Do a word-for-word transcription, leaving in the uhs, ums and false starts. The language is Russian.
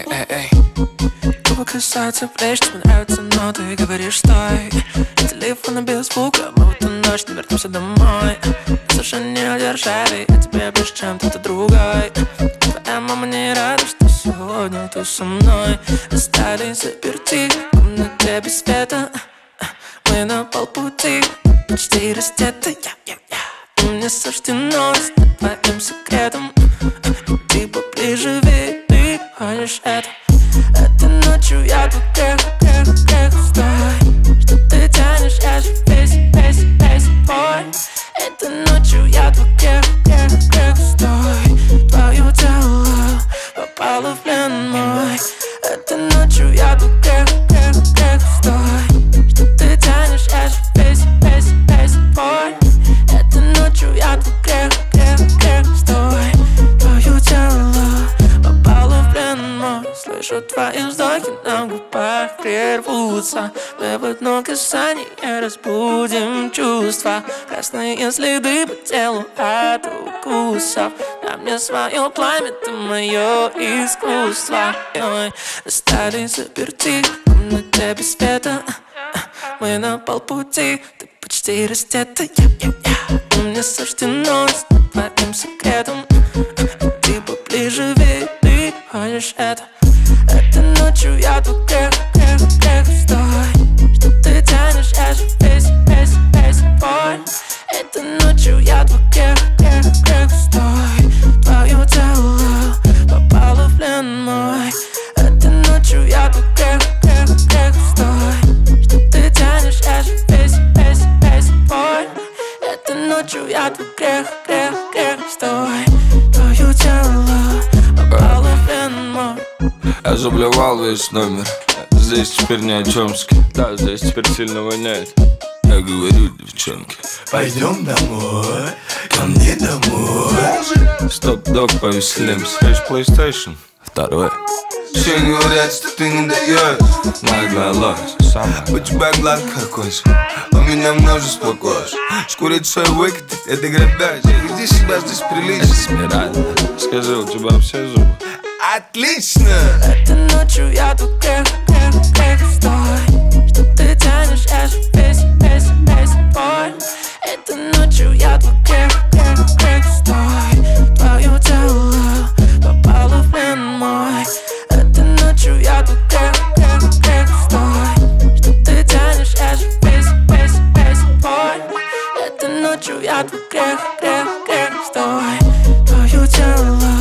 эй, эй. Губы касаются плеч, тебе нравится, но ты говоришь стой. Телефон без звука, мы в эту ночь не вернемся домой. Слушай, не удержали, я тебе ближе, чем кто-то другой. Твоя мама не рада, что сегодня ты со мной. Остались заперти в комнате без света. Мы на полпути, почти раздеты. И мне суждено стать твоим секретом. Ты поближе, ведь ты хочешь это. Этой ночью я тут грех, грех, грех. Стой, что ты тянешь, я же весь, весь, весь твой. Этой ночью я тут грех, грех, грех. Стой, твое тело попало в плен мой. Этой ночью я тут грех, грех, грех. Стой, что ты тянешь, я же весь, весь, весь твой. Этой ночью я тут грех, грех, грех. Стой, твое тело попало в плен мой. Слышу твои вздохи на губах прервутся. Мы в одно касание разбудим чувства. Красные следы по телу от укусов. На мне свое пламя, ты мое искусство. И мы остались заперти в комнате без света. Мы на полпути, ты почти раздета. И мне суждено стать твоим секретом. Ты поближе, ведь ты хочешь это. Этой ночью я тут грех, грех, грех. Стой, что ты тянешь, я же весь, весь, весь твой. Этой ночью я тут грех, грех, грех. Стой, твое тело попало в плен мой. Этой ночью я тут грех, грех, грех. Стой, что ты тянешь, я же весь, весь, весь твой. Этой ночью я тут грех, грех, грех. Стой, твое тело попало в плен мой. Я заблевал весь номер. Здесь теперь ни о чемски. Да, здесь теперь сильно воняет. Я говорю, девчонки, пойдем домой, ко мне домой. Стоп-дог, повеселимся. Хочешь PlayStation? Второй. Все говорят, что ты не даешь. Наглая ложь. У тебя гладкая кожа, у меня множество кож. Шкурить свой выкатить, это грабеж. Веди себя здесь прилично. Эсмеральда, скажи, у тебя все зубы? Отлично! Этой ночью я тут грех, грех, грех. Стой, что ты тянешь, я же весь, весь, весь твой. Этой ночью я тут грех, грех, грех. Стой, твое тело попало в плен мой. Этой ночью я тут грех, грех, грех. Стой, что ты тянешь, я же весь, весь, весь твой. Этой ночью я тут грех, грех, грех. Стой, твое тело